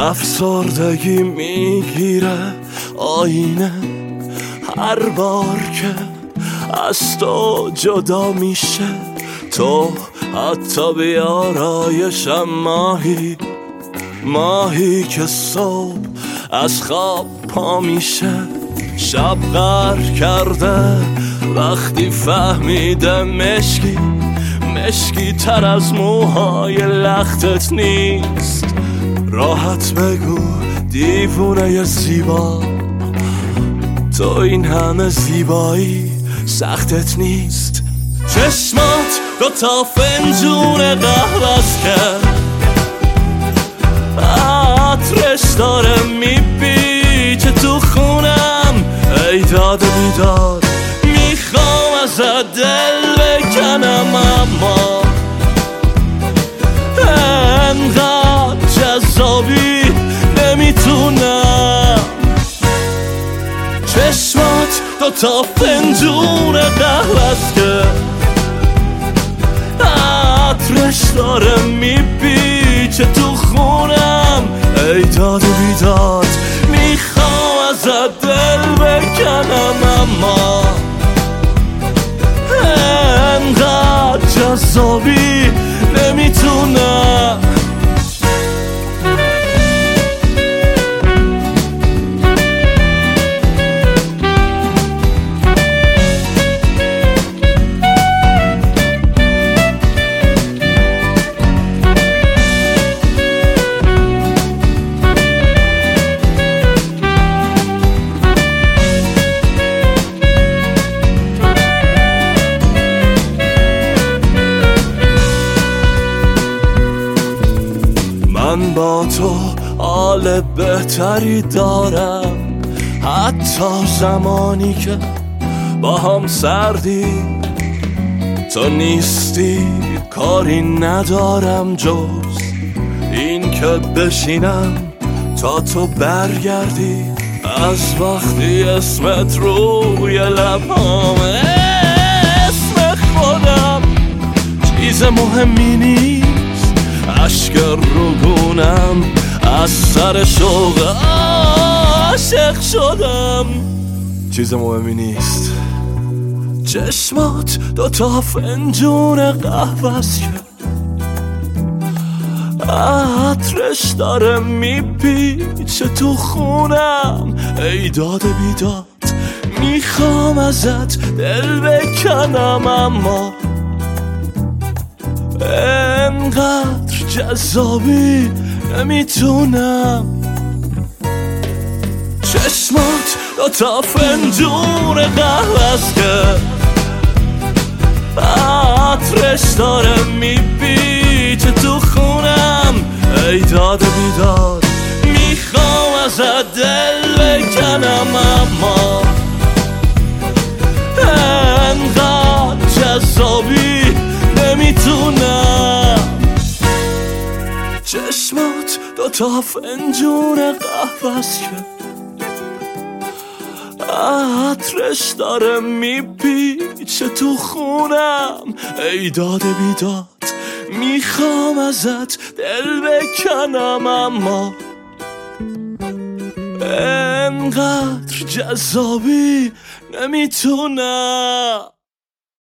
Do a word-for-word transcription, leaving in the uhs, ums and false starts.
افسردگی میگیره آینه هر بار که از تو جدا میشه. تو حتی بیارایشم ماهی ماهی که صبح از خواب پا میشه. شب غر کرده وقتی فهمیده مشکی مشکی تر از موهای لختت نیست. راحت بگو دیوونه زیبا، تو این همه زیبایی سختت نیست. چشمات دو تا فنجون قهوه‌ست که عطرش داره میپیچه تو خونم. ای داد بیداد میخوام ازت دل بکنم، اما انقدر جذابی نمیتونم. چشمات دو تا فنجون قهوه‌ست که عطرش داره میپیچه تو خونم. ای داد و بیداد میخوام ازت دل بکنم، اما انقدر جذابی نمیتونم. من با تو حال بهتری دارم، حتی زمانی که با هم سردی. تو نیستی کاری ندارم جز این که بشینم تا تو برگردی. از وقتی اسمت روی لبام اسم خودم چیز مهمی نیست. عشق روگونم از سر شوق عاشق شدم، چیز مهمی نیست. چشمات دو تا فنجون قهوه‌ست که عطرش داره میپیچه تو خونم. ای داد بیداد میخوام ازت دل بکنم، اما انقدر جذابی نمیتونم. چشمات دو تا فنجون قهوه‌ست که عطرش داره میپیچه تو خونم. ای داد بیداد میخوام ازت دل بکنم، اما انقدر جذابی نمیتونم. چشمات دو تا فنجون قهوه‌ست که عطرش داره میپیچه تو خونم. ای داد بیداد میخوام ازت دل بکنم، اما انقدر جذابی نمیتونم.